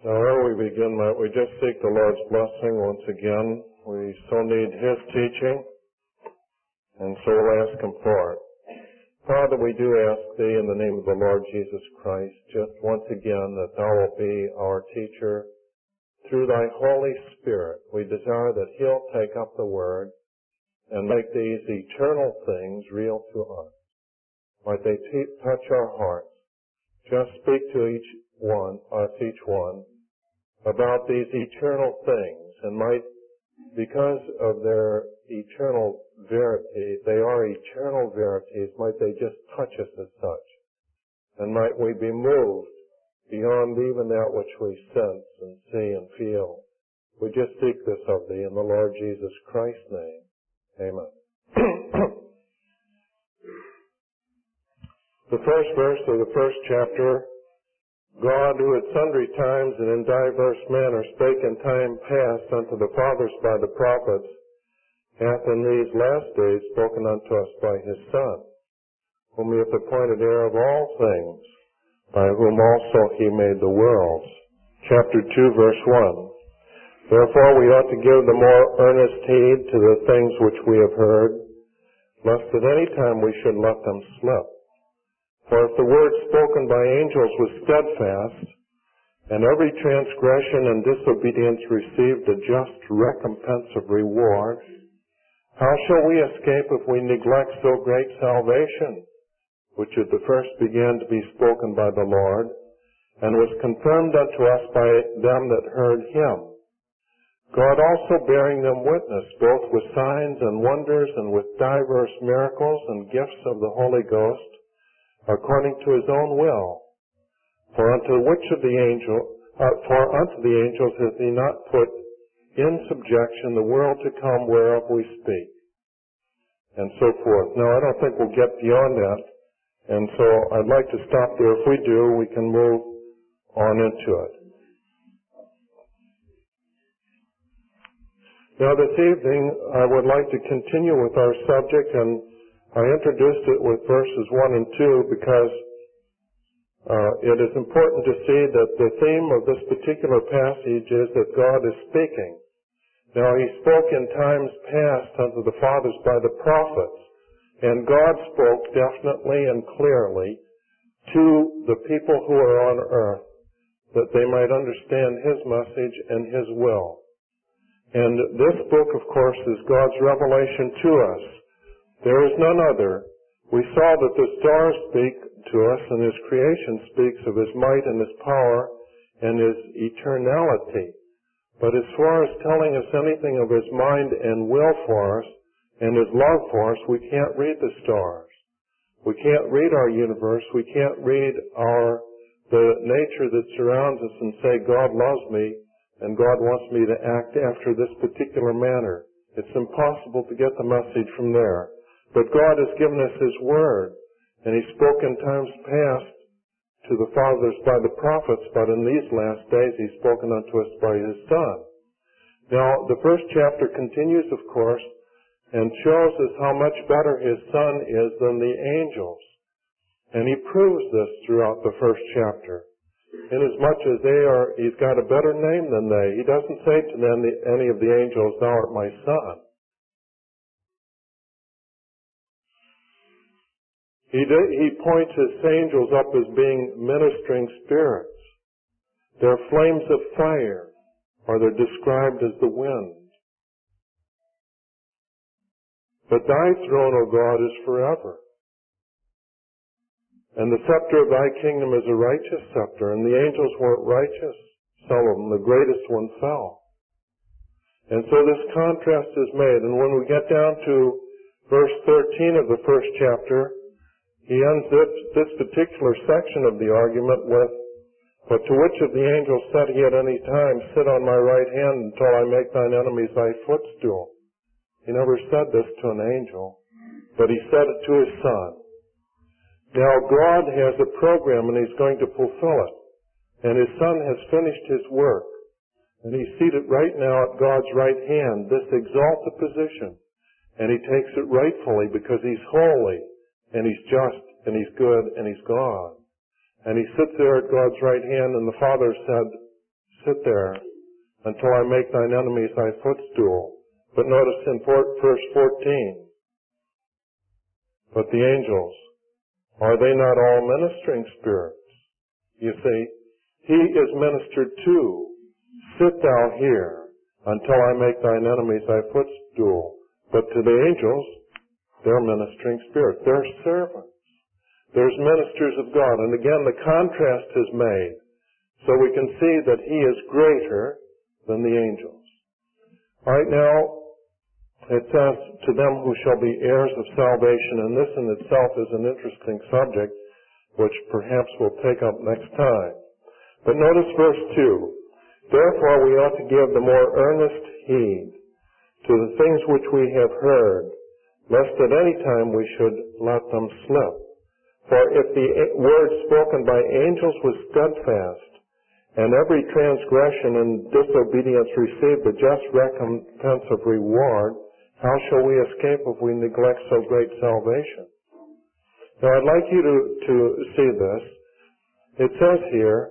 Now, ere we begin, might we just seek the Lord's blessing once again. We so need His teaching, and so we'll ask Him for it. Father, we do ask Thee in the name of the Lord Jesus Christ, just once again that Thou wilt be our teacher through Thy Holy Spirit. We desire that He'll take up the Word and make these eternal things real to us. Might they touch our hearts. Just speak to each one about these eternal things, and might, because of their eternal verity, they are eternal verities, might they just touch us as such, and might we be moved beyond even that which we sense and see and feel. We just seek this of Thee in the Lord Jesus Christ's name. Amen. The first verse of the first chapter, God, who at sundry times and in diverse manner spake in time past unto the fathers by the prophets, hath in these last days spoken unto us by His Son, whom He hath appointed heir of all things, by whom also He made the worlds. Chapter 2, verse 1. Therefore we ought to give the more earnest heed to the things which we have heard, lest at any time we should let them slip. For if the word spoken by angels was steadfast, and every transgression and disobedience received a just recompense of reward, how shall we escape if we neglect so great salvation, which at the first began to be spoken by the Lord, and was confirmed unto us by them that heard Him? God also bearing them witness, both with signs and wonders, and with divers miracles and gifts of the Holy Ghost, according to His own will. For unto the angels hath He not put in subjection the world to come whereof we speak. And so forth. Now, I don't think we'll get beyond that, and so I'd like to stop there. If we do, we can move on into it. Now, this evening, I would like to continue with our subject, and I introduced it with verses 1 and 2 because it is important to see that the theme of this particular passage is that God is speaking. Now, He spoke in times past unto the fathers by the prophets, and God spoke definitely and clearly to the people who are on earth that they might understand His message and His will. And this book, of course, is God's revelation to us. There is none other. We saw that the stars speak to us, and His creation speaks of His might and His power and His eternality. But as far as telling us anything of His mind and will for us and His love for us, we can't read the stars. We can't read our universe. We can't read the nature that surrounds us and say, God loves me and God wants me to act after this particular manner. It's impossible to get the message from there. But God has given us His Word, and He spoke in times past to the fathers by the prophets, but in these last days He's spoken unto us by His Son. Now, the first chapter continues, of course, and shows us how much better His Son is than the angels. And He proves this throughout the first chapter. Inasmuch as He's got a better name than they. He doesn't say to any of the angels, Thou art my Son. He points His angels up as being ministering spirits. They're flames of fire, or they're described as the wind. But Thy throne, O God, is forever. And the scepter of Thy kingdom is a righteous scepter, and the angels weren't righteous. Some of them, the greatest one, fell. And so this contrast is made, and when we get down to verse 13 of the first chapter, he ends this particular section of the argument with, But to which of the angels said He at any time, Sit on my right hand until I make thine enemies thy footstool? He never said this to an angel, but He said it to His Son. Now God has a program and He's going to fulfill it. And His Son has finished His work. And He's seated right now at God's right hand, this exalted position. And He takes it rightfully because He's holy. And He's just, and He's good, and He's God. And He sits there at God's right hand, and the Father said, sit there until I make thine enemies thy footstool. But notice in verse 14, but the angels, are they not all ministering spirits? You see, he is ministered to. Sit thou here until I make thine enemies thy footstool. But to the angels, they're ministering spirits. They're servants. There's ministers of God. And again, the contrast is made so we can see that he is greater than the angels. All right, now, it says, to them who shall be heirs of salvation, and this in itself is an interesting subject, which perhaps we'll take up next time. But notice verse 2. Therefore we ought to give the more earnest heed to the things which we have heard, lest at any time we should let them slip. For if the word spoken by angels was steadfast, and every transgression and disobedience received the just recompense of reward, how shall we escape if we neglect so great salvation? Now I'd like you to see this. It says here,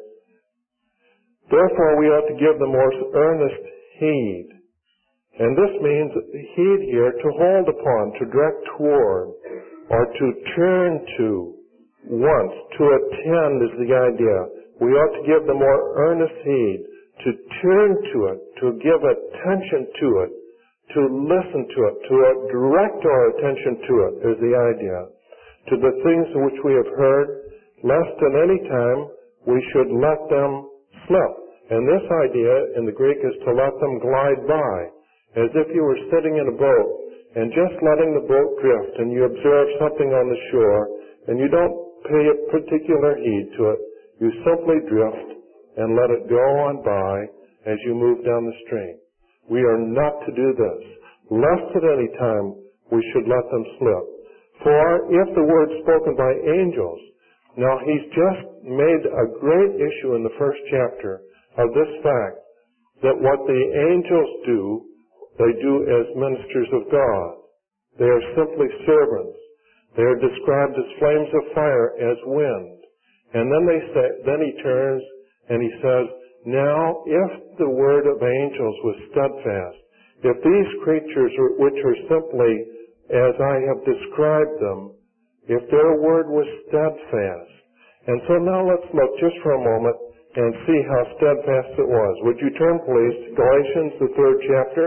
therefore we ought to give the more earnest heed. And this means heed here to hold upon, to direct toward, or to turn to, once, to attend is the idea. We ought to give the more earnest heed, to turn to it, to give attention to it, to listen to it, to direct our attention to it is the idea. To the things which we have heard, lest at any time we should let them slip. And this idea in the Greek is to let them glide by, as if you were sitting in a boat and just letting the boat drift, and you observe something on the shore, and you don't pay a particular heed to it. You simply drift and let it go on by as you move down the stream. We are not to do this, lest at any time we should let them slip. For if the word spoken by angels, now he's just made a great issue in the first chapter of this fact, that what the angels do, they do as ministers of God. They are simply servants. They are described as flames of fire, as wind. And then he turns and he says, now if the word of angels was steadfast, if these creatures which are simply as I have described them, if their word was steadfast. And so now let's look just for a moment and see how steadfast it was. Would you turn please to Galatians, the 3rd chapter?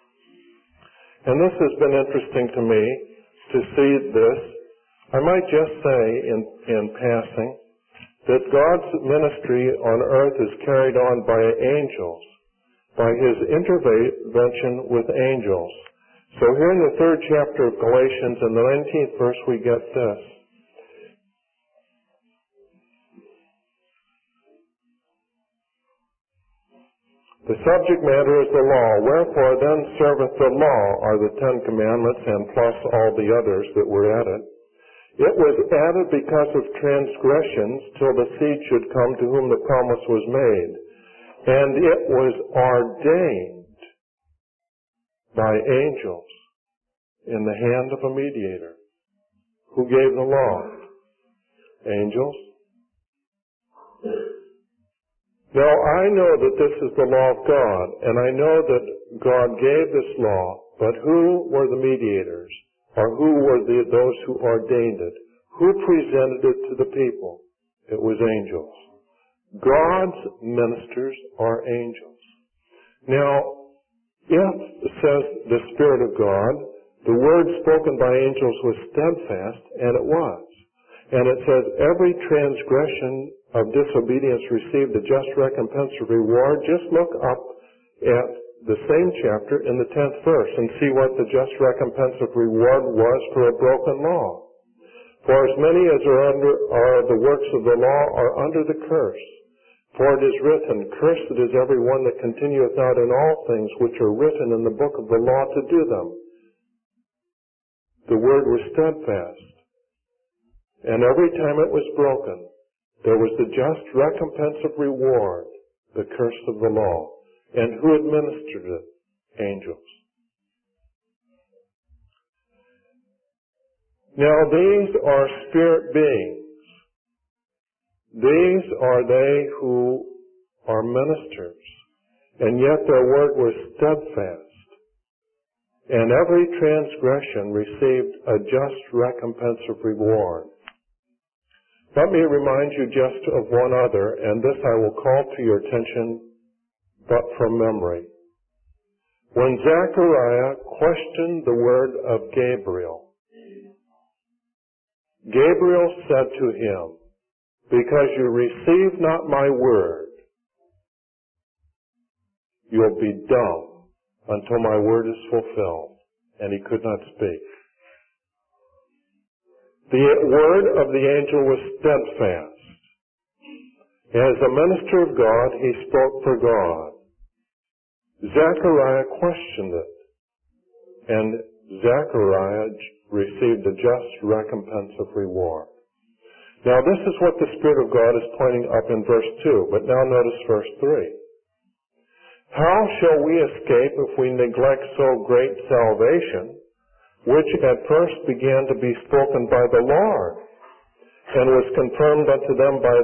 And this has been interesting to me to see this. I might just say in passing that God's ministry on earth is carried on by angels, by his intervention with angels. So here in the 3rd chapter of Galatians, in the 19th verse, we get this. The subject matter is the law. Wherefore then serveth the law, are the 10 commandments, and plus all the others that were added. It was added because of transgressions, till the seed should come to whom the promise was made. And it was ordained by angels in the hand of a mediator. Who gave the law? Angels. Now, I know that this is the law of God, and I know that God gave this law, but who were the mediators? Or who were those who ordained it? Who presented it to the people? It was angels. God's ministers are angels. Now, if, says the Spirit of God, the word spoken by angels was steadfast, and it was. And it says, every transgression of disobedience received a just recompense of reward. Just look up at the same chapter in the 10th verse and see what the just recompense of reward was for a broken law. For as many as are the works of the law are under the curse. For it is written, cursed is every one that continueth not in all things which are written in the book of the law to do them. The word was steadfast. And every time it was broken, there was the just recompense of reward, the curse of the law. And who administered it? Angels. Now these are spirit beings. These are they who are ministers, and yet their word was steadfast, and every transgression received a just recompense of reward. Let me remind you just of one other, and this I will call to your attention, but from memory. When Zechariah questioned the word of Gabriel, Gabriel said to him, "Because you receive not my word, you'll be dumb until my word is fulfilled." And he could not speak. The word of the angel was steadfast. As a minister of God, he spoke for God. Zechariah questioned it, and Zechariah received a just recompense of reward. Now this is what the Spirit of God is pointing up in verse 2, but now notice verse 3. How shall we escape if we neglect so great salvation, which at first began to be spoken by the Lord, and was confirmed unto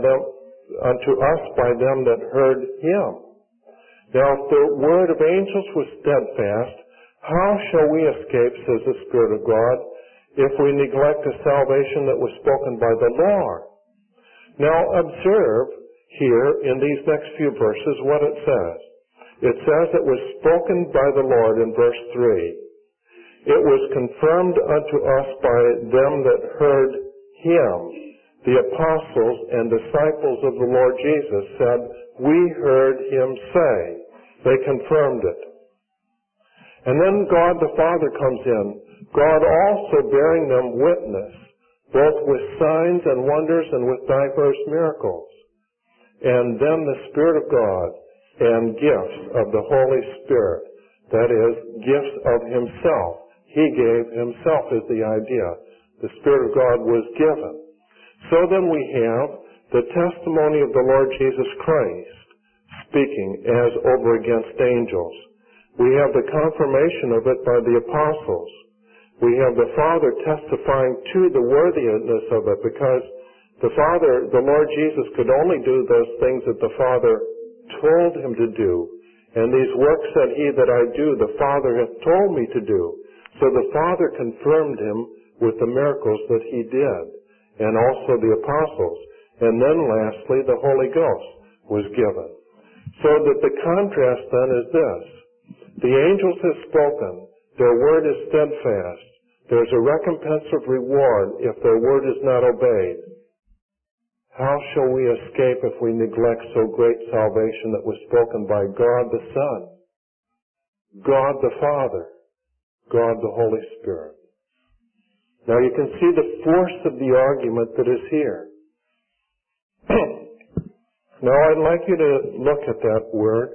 us by them that heard him? Now if the word of angels was steadfast, how shall we escape, says the Spirit of God, if we neglect the salvation that was spoken by the Lord? Now observe here in these next few verses what it says. It says it was spoken by the Lord in verse 3. It was confirmed unto us by them that heard him. The apostles and disciples of the Lord Jesus said, "We heard him say." They confirmed it. And then God the Father comes in, God also bearing them witness, both with signs and wonders and with diverse miracles. And then the Spirit of God and gifts of the Holy Spirit, that is, gifts of himself. He gave himself is the idea. The Spirit of God was given. So then we have the testimony of the Lord Jesus Christ speaking as over against angels. We have the confirmation of it by the apostles. We have the Father testifying to the worthiness of it, because the Lord Jesus could only do those things that the Father told him to do. And these works that I do, the Father hath told me to do. So the Father confirmed him with the miracles that he did, and also the apostles. And then lastly, the Holy Ghost was given. So that the contrast then is this. The angels have spoken. Their word is steadfast. There's a recompense of reward if their word is not obeyed. How shall we escape if we neglect so great salvation that was spoken by God the Son, God the Father, God the Holy Spirit? Now you can see the force of the argument that is here. Now I'd like you to look at that word.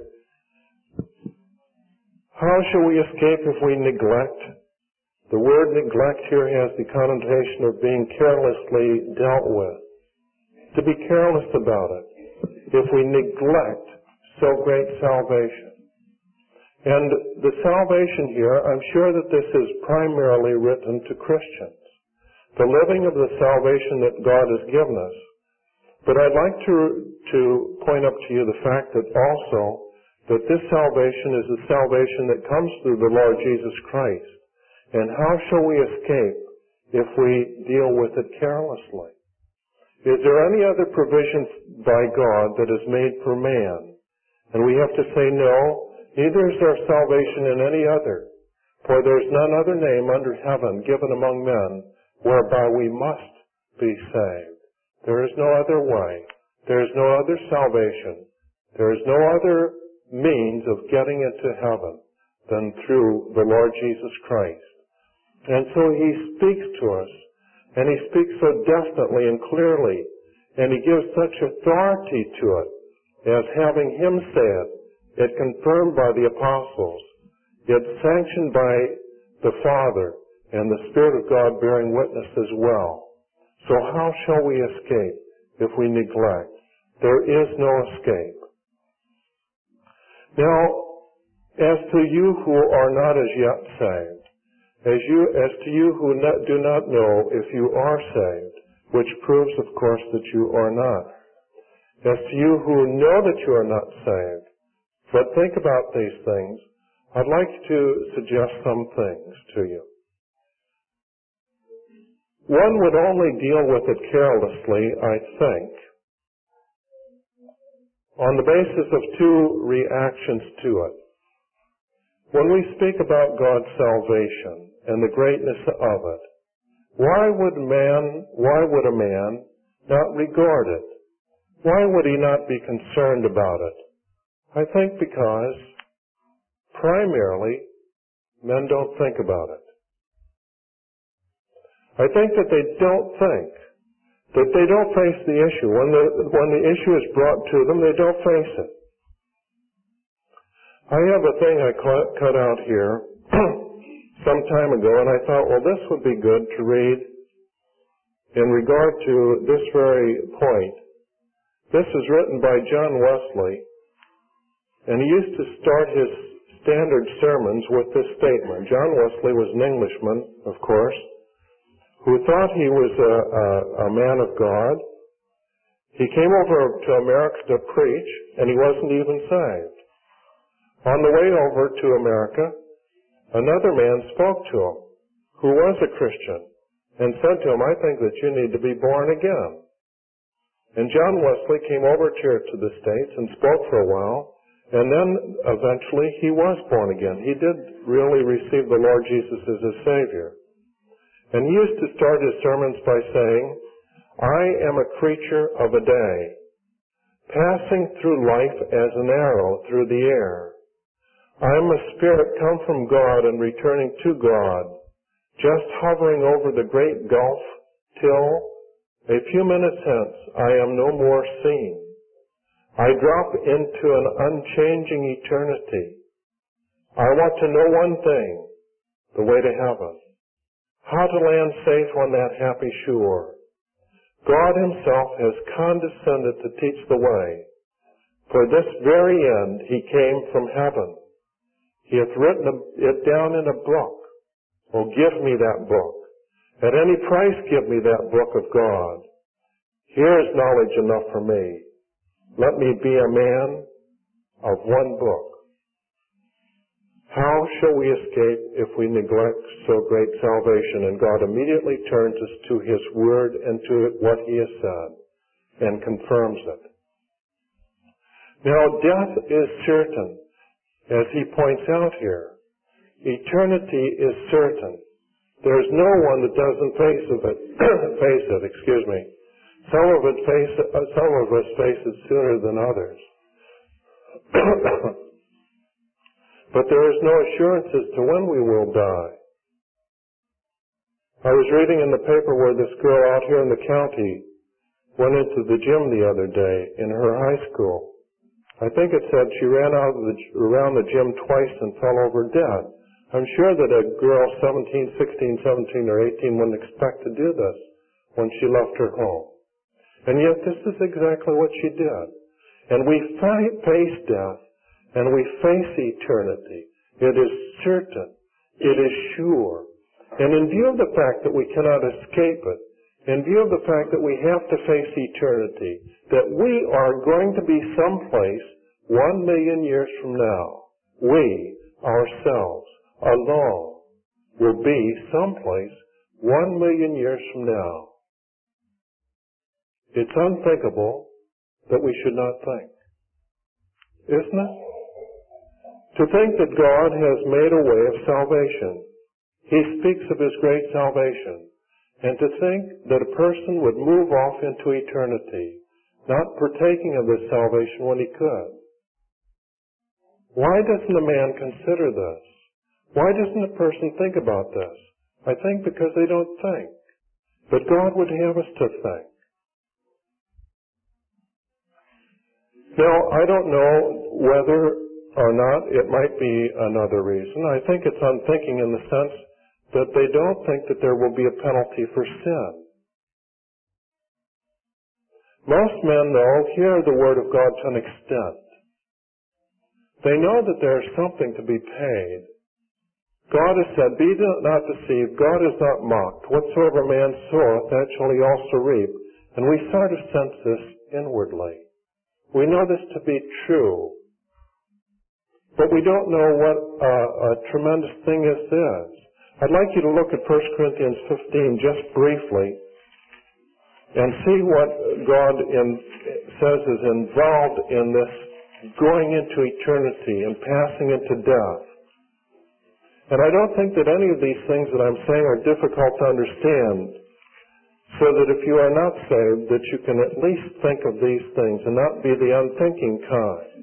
How shall we escape if we neglect? The word neglect here has the connotation of being carelessly dealt with. To be careless about it. If we neglect so great salvation. And the salvation here, I'm sure that this is primarily written to Christians. The living of the salvation that God has given us. But I'd like to point up to you the fact that also that this salvation is the salvation that comes through the Lord Jesus Christ. And how shall we escape if we deal with it carelessly? Is there any other provision by God that is made for man? And we have to say no, neither is there salvation in any other. For there is none other name under heaven given among men whereby we must be saved. There is no other way. There is no other salvation. There is no other means of getting into heaven than through the Lord Jesus Christ. And so he speaks to us, and he speaks so definitely and clearly, and he gives such authority to it, as having him say it, it confirmed by the apostles, it sanctioned by the Father, and the Spirit of God bearing witness as well. So how shall we escape if we neglect? There is no escape. Now, as to you who are not as yet saved, as to you who do not know if you are saved, which proves, of course, that you are not. As to you who know that you are not saved, but think about these things, I'd like to suggest some things to you. One would only deal with it carelessly, I think, on the basis of two reactions to it. When we speak about God's salvation and the greatness of it, why would a man not regard it? Why would he not be concerned about it? I think because, primarily, men don't think about it. I think that they don't think, that they don't face the issue. When the issue is brought to them, they don't face it. I have a thing I cut out here some time ago, and I thought, well, this would be good to read in regard to this very point. This is written by John Wesley, and he used to start his standard sermons with this statement. John Wesley was an Englishman, of course, who thought he was a man of God. He came over to America to preach, and he wasn't even saved. On the way over to America, another man spoke to him, who was a Christian, and said to him, I think that you need to be born again. And John Wesley came over here to the States and spoke for a while, and then eventually he was born again. He did really receive the Lord Jesus as his Savior. And he used to start his sermons by saying, I am a creature of a day, passing through life as an arrow through the air. I am a spirit come from God and returning to God, just hovering over the great gulf till, a few minutes hence, I am no more seen. I drop into an unchanging eternity. I want to know one thing, the way to heaven. How to land safe on that happy shore. God himself has condescended to teach the way. For this very end he came from heaven. He hath written it down in a book. Oh, give me that book. At any price give me that book of God. Here is knowledge enough for me. Let me be a man of one book. How shall we escape if we neglect so great salvation? And God immediately turns us to his word and to what he has said and confirms it. Now, death is certain, as he points out here. Eternity is certain. There's no one that doesn't face it. Some of us face it sooner than others. But there is no assurance as to when we will die. I was reading in the paper where this girl out here in the county went into the gym the other day in her high school. I think it said she ran around the gym twice and fell over dead. I'm sure that a girl 17, 16, 17, or 18 wouldn't expect to do this when she left her home. And yet this is exactly what she did. And we face death, and we face eternity. It is certain. It is sure. And in view of the fact that we cannot escape it, in view of the fact that we have to face eternity, that we are going to be someplace 1 million years from now, we, ourselves, alone, will be someplace 1 million years from now. It's unthinkable that we should not think. Isn't it? To think that God has made a way of salvation. He speaks of his great salvation. And to think that a person would move off into eternity, not partaking of this salvation when he could. Why doesn't a man consider this? Why doesn't a person think about this? I think because they don't think. But God would have us to think. Now, I don't know whether or not it might be another reason. I think it's unthinking in the sense that they don't think that there will be a penalty for sin. Most men, though, hear the word of God to an extent. They know that there is something to be paid. God has said, be not deceived, God is not mocked. Whatsoever man soweth, that shall he also reap. And we sort of sense this inwardly. We know this to be true. But we don't know what a tremendous thing this is. I'd like you to look at 1 Corinthians 15 just briefly and see what God says is involved in this going into eternity and passing into death. And I don't think that any of these things that I'm saying are difficult to understand, so that if you are not saved, that you can at least think of these things and not be the unthinking kind.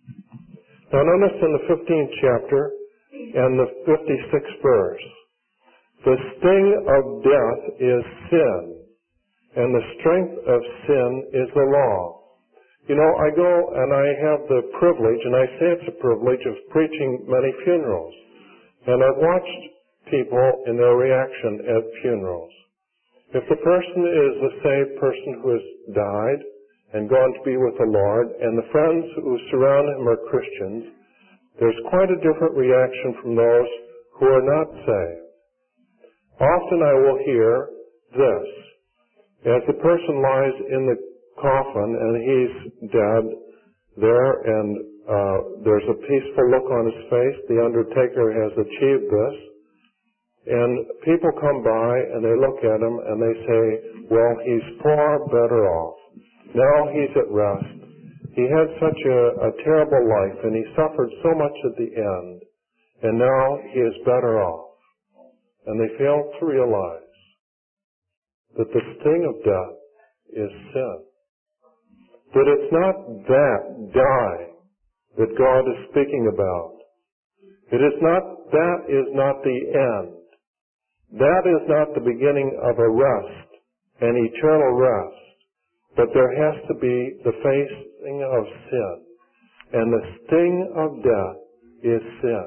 Now notice in the 15th chapter and the 56th verse, the sting of death is sin, and the strength of sin is the law. You know, I go and I have the privilege, and I say it's a privilege, of preaching many funerals. And I've watched people in their reaction at funerals. If the person is a saved person who has died and gone to be with the Lord, and the friends who surround him are Christians, there's quite a different reaction from those who are not saved. Often I will hear this. As the person lies in the coffin and he's dead there, and there's a peaceful look on his face, the undertaker has achieved this, and people come by and they look at him and they say, well, he's far better off. Now he's at rest. He had such a terrible life, and he suffered so much at the end, and now he is better off. And they fail to realize that the sting of death is sin. That it's not that dying that God is speaking about. That is not the end. That is not the beginning of a rest, an eternal rest. But there has to be the facing of sin. And the sting of death is sin.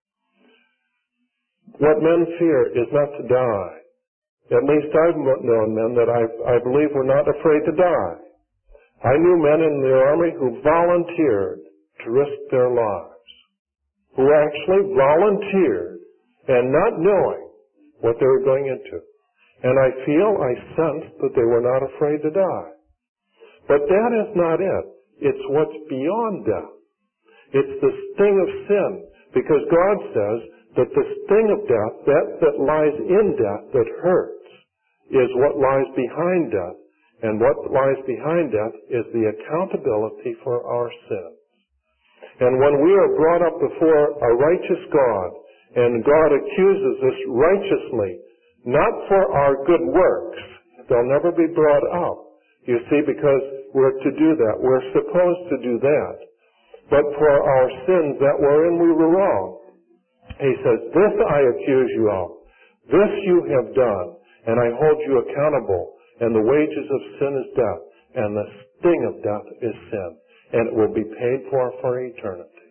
What men fear is not to die. At least I've known men that I believe were not afraid to die. I knew men in the army who volunteered to risk their lives. Who actually volunteered and not knowing what they were going into. And I sensed that they were not afraid to die. But that is not it. It's what's beyond death. It's the sting of sin. Because God says that the sting of death, that lies in death, that hurts, is what lies behind death. And what lies behind death is the accountability for our sins. And when we are brought up before a righteous God, and God accuses us righteously, not for our good works, they'll never be brought up. You see, because we're to do that. We're supposed to do that. But for our sins that wherein we were wrong, he says, this I accuse you of. This you have done, and I hold you accountable. And the wages of sin is death, and the sting of death is sin. And it will be paid for eternity.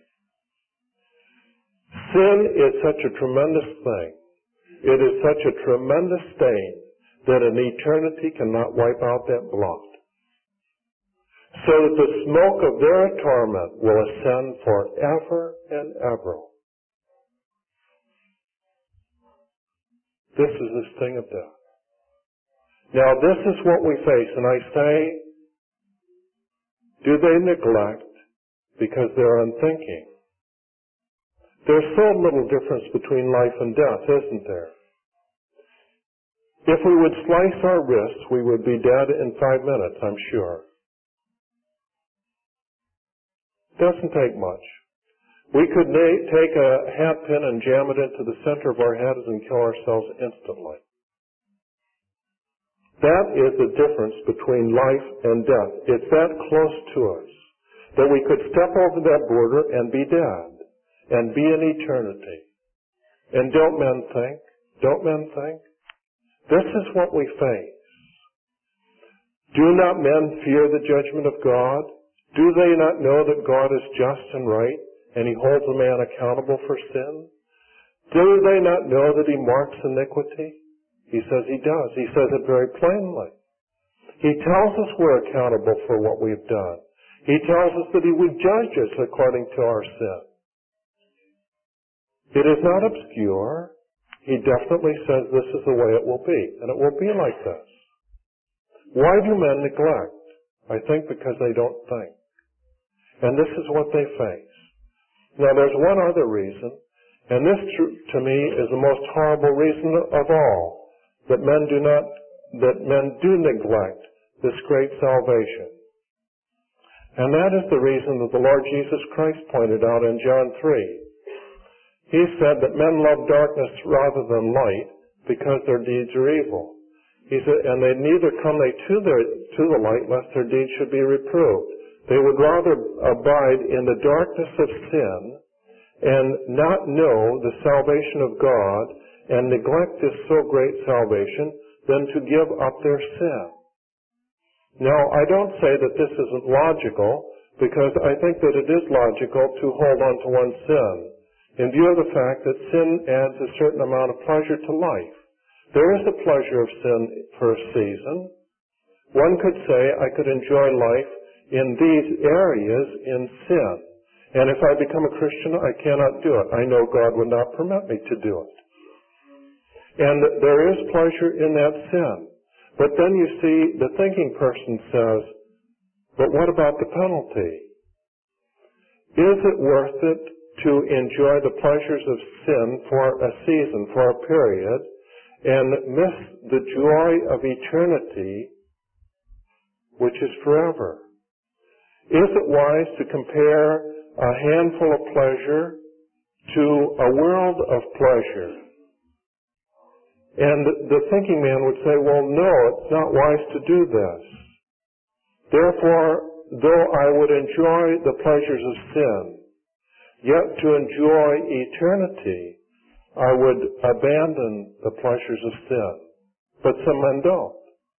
Sin is such a tremendous thing. It is such a tremendous stain that an eternity cannot wipe out that blot. So that the smoke of their torment will ascend forever and ever. This is the sting of death. Now this is what we face, and I say, do they neglect because they're unthinking? There's so little difference between life and death, isn't there? If we would slice our wrists, we would be dead in 5 minutes, I'm sure. Doesn't take much. We could take a hat pin and jam it into the center of our heads and kill ourselves instantly. That is the difference between life and death. It's that close to us that we could step over that border and be dead and be in eternity. And don't men think? Don't men think? This is what we face. Do not men fear the judgment of God? Do they not know that God is just and right, and he holds a man accountable for sin? Do they not know that he marks iniquity? He says he does. He says it very plainly. He tells us we're accountable for what we've done. He tells us that he would judge us according to our sin. It is not obscure. He definitely says this is the way it will be, and it will be like this. Why do men neglect? I think because they don't think. And this is what they face. Now there's one other reason, and this to me is the most horrible reason of all, that men do neglect this great salvation. And that is the reason that the Lord Jesus Christ pointed out in John 3. He said that men love darkness rather than light because their deeds are evil. He said, and they neither come to the light lest their deeds should be reproved. They would rather abide in the darkness of sin and not know the salvation of God and neglect this so great salvation than to give up their sin. Now, I don't say that this isn't logical, because I think that it is logical to hold on to one's sin, in view of the fact that sin adds a certain amount of pleasure to life. There is a pleasure of sin for a season. One could say I could enjoy life in these areas in sin. And if I become a Christian, I cannot do it. I know God would not permit me to do it. And there is pleasure in that sin. But then you see, the thinking person says, but what about the penalty? Is it worth it to enjoy the pleasures of sin for a season, for a period, and miss the joy of eternity, which is forever? Is it wise to compare a handful of pleasure to a world of pleasure? And the thinking man would say, well, no, it's not wise to do this. Therefore, though I would enjoy the pleasures of sin, yet to enjoy eternity, I would abandon the pleasures of sin. But some men don't.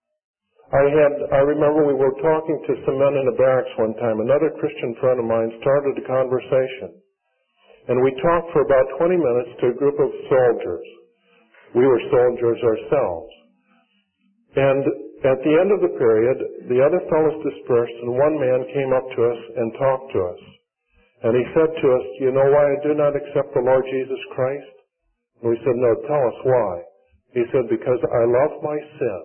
I remember we were talking to some men in the barracks one time. Another Christian friend of mine started a conversation. And we talked for about 20 minutes to a group of soldiers. We were soldiers ourselves. And at the end of the period, the other fellows dispersed, and one man came up to us and talked to us. And he said to us, "You know why I do not accept the Lord Jesus Christ?" And we said, "No, tell us why." He said, "Because I love my sin."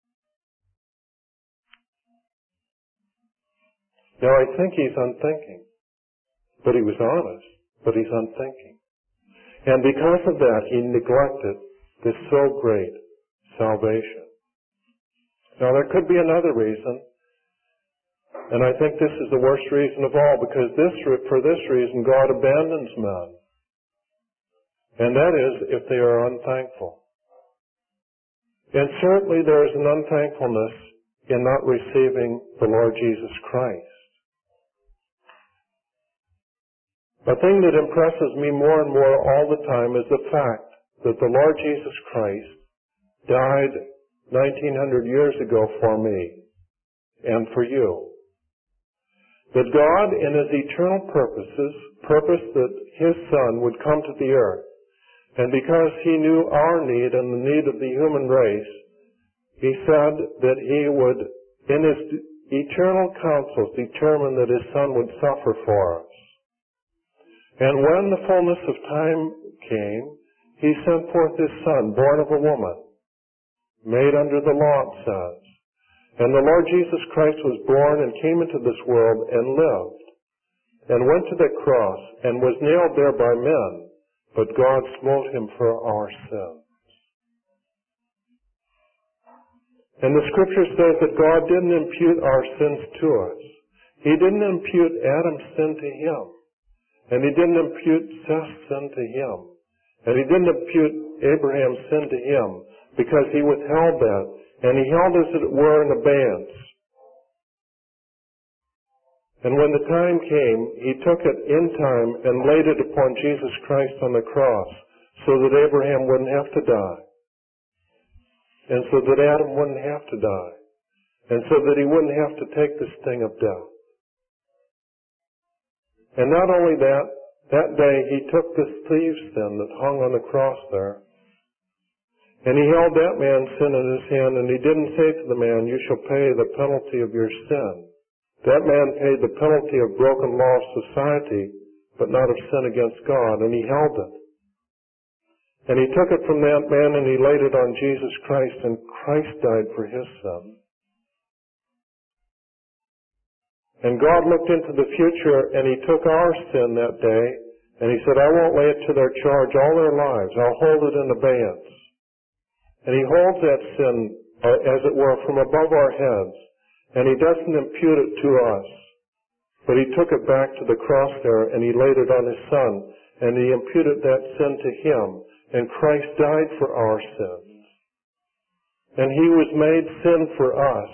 Now I think he's unthinking. But he was honest, but he's unthinking. And because of that, he neglected this so great salvation. Now there could be another reason, and I think this is the worst reason of all, because for this reason God abandons men. And that is if they are unthankful. And certainly there is an unthankfulness in not receiving the Lord Jesus Christ. A thing that impresses me more and more all the time is the fact that the Lord Jesus Christ died 1900 years ago for me and for you. That God, in His eternal purposes, purposed that His Son would come to the earth. And because He knew our need and the need of the human race, He said that He would, in His eternal counsels, determine that His Son would suffer for us. And when the fullness of time came, He sent forth His Son, born of a woman, made under the law, it says. And the Lord Jesus Christ was born and came into this world and lived, and went to the cross, and was nailed there by men, but God smote Him for our sins. And the Scripture says that God didn't impute our sins to us. He didn't impute Adam's sin to Him. And He didn't impute Seth's sin to him. And He didn't impute Abraham's sin to him, because He withheld that. And He held, as it were, in abeyance. And when the time came, He took it in time and laid it upon Jesus Christ on the cross, so that Abraham wouldn't have to die. And so that Adam wouldn't have to die. And so that he wouldn't have to take the sting of death. And not only that, that day He took this thief's sin that hung on the cross there, and He held that man's sin in His hand, and He didn't say to the man, "You shall pay the penalty of your sin." That man paid the penalty of broken law of society, but not of sin against God, and He held it. And He took it from that man and He laid it on Jesus Christ, and Christ died for his sin. And God looked into the future and He took our sin that day and He said, I won't lay it to their charge all their lives. I'll hold it in abeyance. And He holds that sin, as it were, from above our heads. And He doesn't impute it to us. But He took it back to the cross there and He laid it on His Son. And He imputed that sin to Him. And Christ died for our sins. And He was made sin for us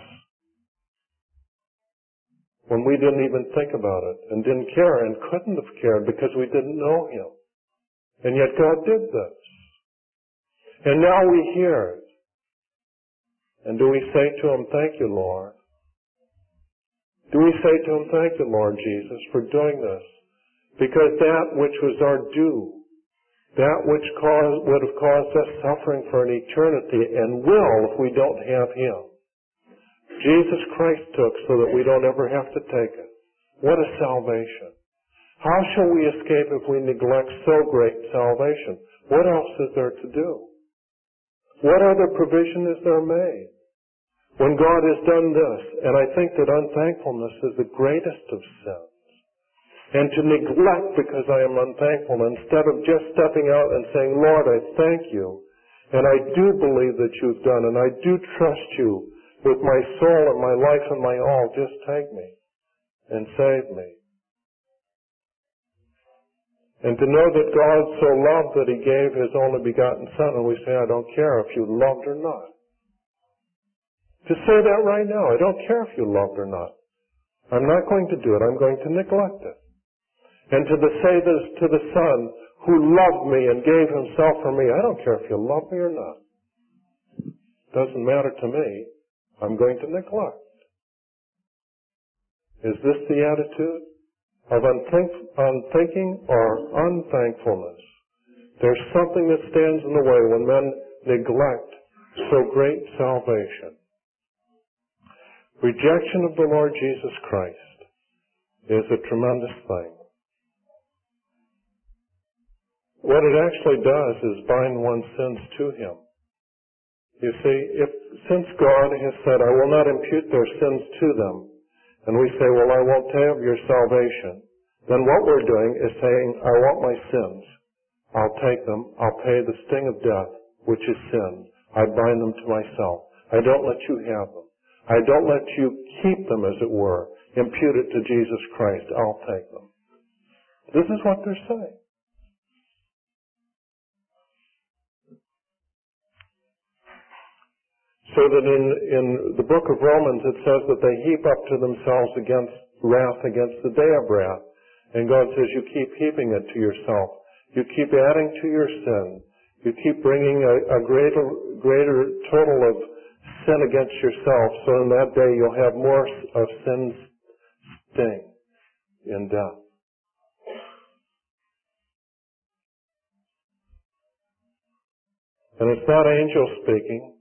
when we didn't even think about it and didn't care and couldn't have cared because we didn't know Him. And yet God did this. And now we hear it. And do we say to Him, thank you, Lord? Do we say to Him, thank you, Lord Jesus, for doing this? Because that which was our due, that which would have caused us suffering for an eternity and will if we don't have Him, Jesus Christ took so that we don't ever have to take it. What a salvation. How shall we escape if we neglect so great salvation? What else is there to do? What other provision is there made? When God has done this, and I think that unthankfulness is the greatest of sins, and to neglect because I am unthankful instead of just stepping out and saying, Lord, I thank you, and I do believe that you've done, and I do trust you with my soul and my life and my all, just take me and save me. And to know that God so loved that He gave His only begotten Son, and we say, I don't care if you loved or not. To say that right now, I don't care if you loved or not. I'm not going to do it. I'm going to neglect it. And to say this to the Son who loved me and gave Himself for me, I don't care if you love me or not. Doesn't matter to me. I'm going to neglect. Is this the attitude of unthinking or unthankfulness? There's something that stands in the way when men neglect so great salvation. Rejection of the Lord Jesus Christ is a tremendous thing. What it actually does is bind one's sins to Him. You see, since God has said, I will not impute their sins to them, and we say, well, I won't have your salvation, then what we're doing is saying, I want my sins. I'll take them. I'll pay the sting of death, which is sin. I bind them to myself. I don't let you have them. I don't let you keep them, as it were. Impute it to Jesus Christ. I'll take them. This is what they're saying. So that in the book of Romans it says that they heap up to themselves wrath against the day of wrath. And God says you keep heaping it to yourself. You keep adding to your sin. You keep bringing a greater total of sin against yourself, so in that day you'll have more of sin's sting in death. And it's not angels speaking.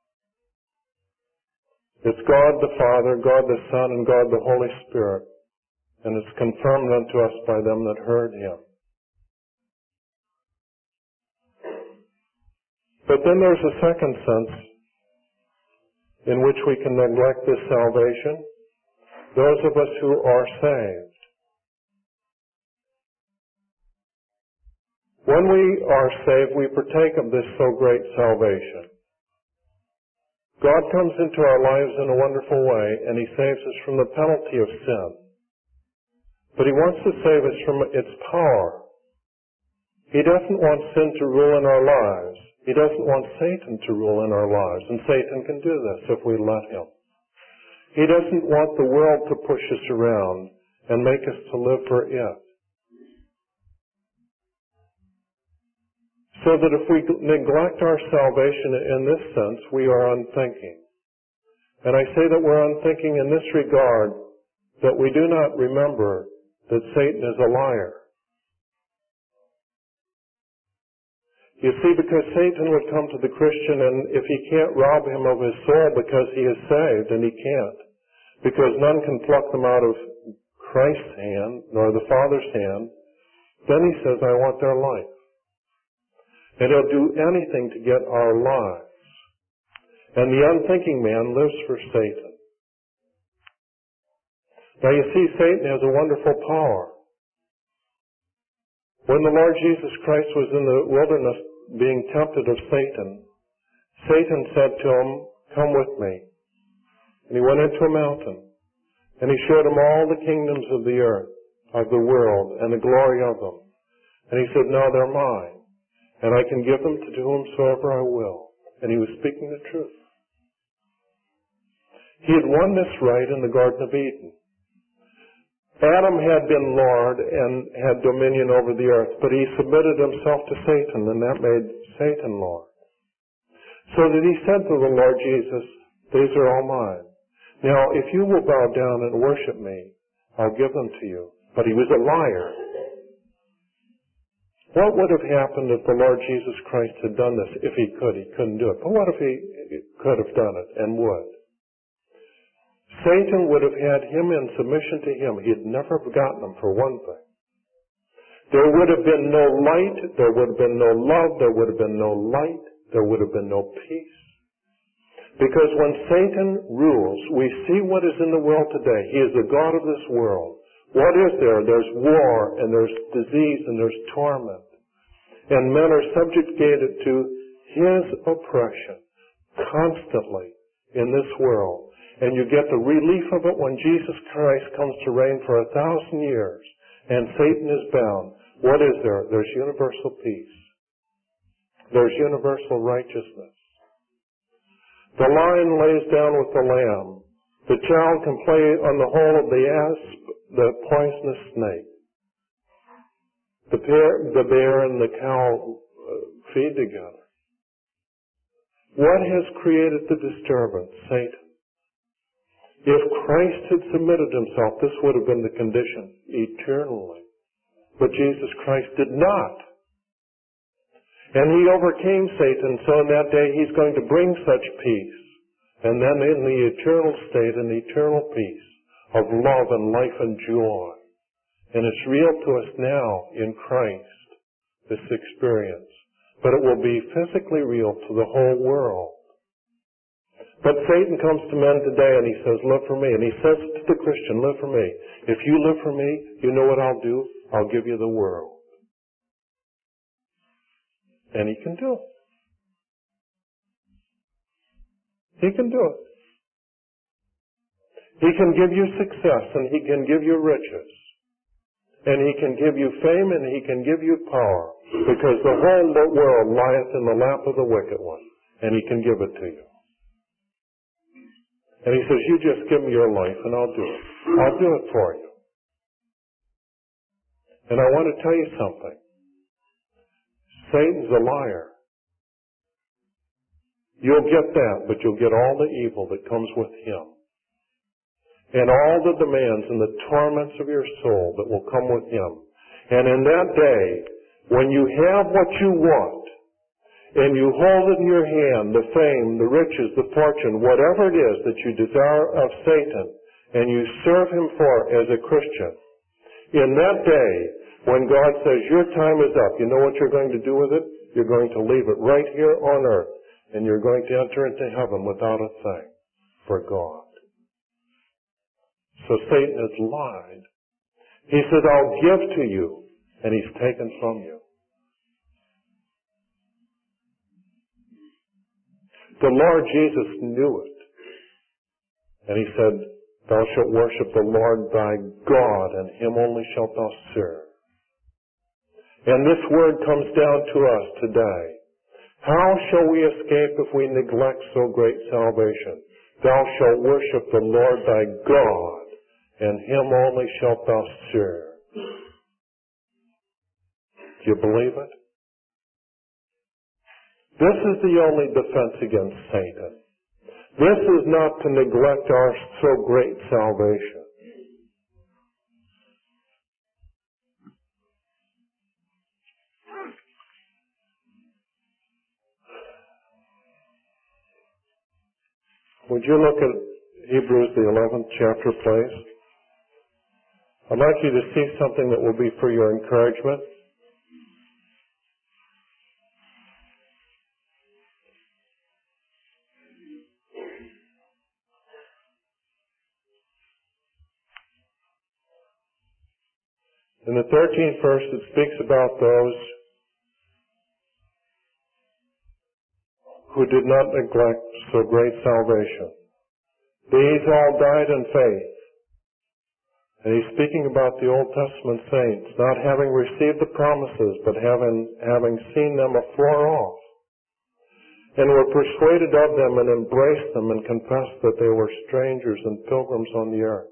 It's God the Father, God the Son, and God the Holy Spirit. And it's confirmed unto us by them that heard Him. But then there's a second sense in which we can neglect this salvation. Those of us who are saved. When we are saved, we partake of this so great salvation. God comes into our lives in a wonderful way, and He saves us from the penalty of sin. But He wants to save us from its power. He doesn't want sin to rule in our lives. He doesn't want Satan to rule in our lives, and Satan can do this if we let him. He doesn't want the world to push us around and make us to live for it. So that if we neglect our salvation in this sense, we are unthinking. And I say that we're unthinking in this regard, that we do not remember that Satan is a liar. You see, because Satan would come to the Christian, and if he can't rob him of his soul because he is saved, and he can't, because none can pluck them out of Christ's hand, nor the Father's hand, then he says, I want their life. And he'll do anything to get our lives. And the unthinking man lives for Satan. Now you see, Satan has a wonderful power. When the Lord Jesus Christ was in the wilderness being tempted of Satan, Satan said to him, "Come with me." And he went into a mountain, and he showed him all the kingdoms of the earth, of the world, and the glory of them. And he said, "No, they're mine, and I can give them to whomsoever I will." And he was speaking the truth. He had won this right in the Garden of Eden. Adam had been Lord and had dominion over the earth, but he submitted himself to Satan, and that made Satan Lord. So that he said to the Lord Jesus, "These are all mine. Now, if you will bow down and worship me, I'll give them to you." But he was a liar. What would have happened if the Lord Jesus Christ had done this? If he could, he couldn't do it. But what if he could have done it and would? Satan would have had him in submission to him. He had never forgotten him, for one thing. There would have been no light, there would have been no love, there would have been no light, there would have been no peace. Because when Satan rules, we see what is in the world today. He is the God of this world. What is there? There's war, and there's disease, and there's torment. And men are subjugated to his oppression constantly in this world. And you get the relief of it when Jesus Christ comes to reign for 1,000 years and Satan is bound. What is there? There's universal peace. There's universal righteousness. The lion lays down with the lamb. The child can play on the hole of the asp, the poisonous snake. The bear and the cow feed together. What has created the disturbance? Satan. If Christ had submitted himself, this would have been the condition eternally. But Jesus Christ did not. And he overcame Satan, so in that day he's going to bring such peace. And then in the eternal state, an eternal peace of love and life and joy. And it's real to us now in Christ, this experience. But it will be physically real to the whole world. But Satan comes to men today and he says, live for me. And he says to the Christian, live for me. If you live for me, you know what I'll do? I'll give you the world. And he can do it. He can do it. He can give you success and he can give you riches. And he can give you fame and he can give you power. Because the whole world lieth in the lap of the wicked one. And he can give it to you. And he says, you just give me your life and I'll do it. I'll do it for you. And I want to tell you something. Satan's a liar. You'll get that, but you'll get all the evil that comes with him. And all the demands and the torments of your soul that will come with him. And in that day, when you have what you want, and you hold it in your hand, the fame, the riches, the fortune, whatever it is that you desire of Satan, and you serve him for as a Christian, in that day, when God says your time is up, you know what you're going to do with it? You're going to leave it right here on earth, and you're going to enter into heaven without a thing for God. So Satan has lied. He said, I'll give to you, and he's taken from you. The Lord Jesus knew it. And he said, thou shalt worship the Lord thy God, and him only shalt thou serve. And this word comes down to us today. How shall we escape if we neglect so great salvation? Thou shalt worship the Lord thy God, and him only shalt thou serve. Do you believe it? This is the only defense against Satan. This is not to neglect our so great salvation. Would you look at Hebrews, the 11th chapter, please? I'd like you to see something that will be for your encouragement. In the 13th verse, it speaks about those who did not neglect so great salvation. These all died in faith. And he's speaking about the Old Testament saints, not having received the promises, but having seen them afar off, and were persuaded of them and embraced them and confessed that they were strangers and pilgrims on the earth.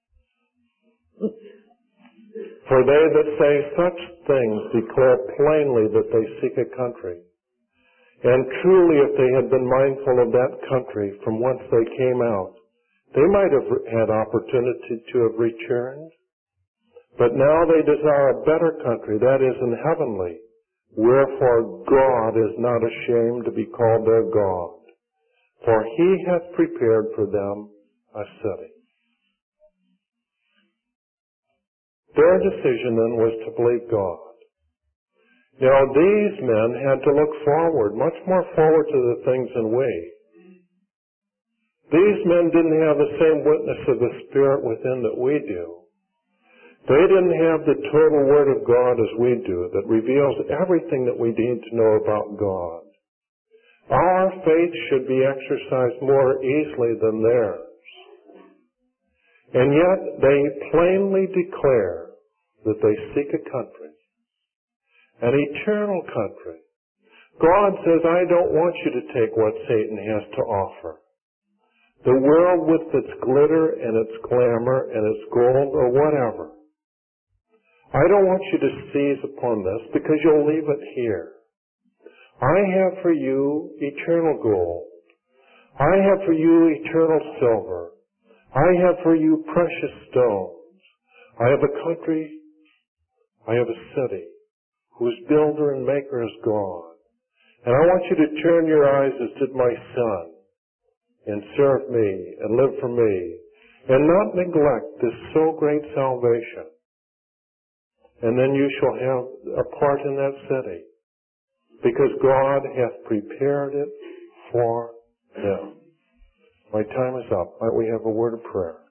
For they that say such things declare plainly that they seek a country. And truly, if they had been mindful of that country from whence they came out, they might have had opportunity to have returned. But now they desire a better country, that is, in heavenly. Wherefore God is not ashamed to be called their God, for he hath prepared for them a city. Their decision then was to believe God. Now these men had to look forward, much more forward to the things than we. These men didn't have the same witness of the Spirit within that we do. They didn't have the total Word of God as we do, that reveals everything that we need to know about God. Our faith should be exercised more easily than theirs. And yet they plainly declare that they seek a country, an eternal country. God says, I don't want you to take what Satan has to offer. The world with its glitter and its glamour and its gold or whatever. I don't want you to seize upon this because you'll leave it here. I have for you eternal gold. I have for you eternal silver. I have for you precious stones. I have a country. I have a city whose builder and maker is God. And I want you to turn your eyes as did my son and serve me and live for me and not neglect this so great salvation. And then you shall have a part in that city because God hath prepared it for them. My time is up. Might we have a word of prayer?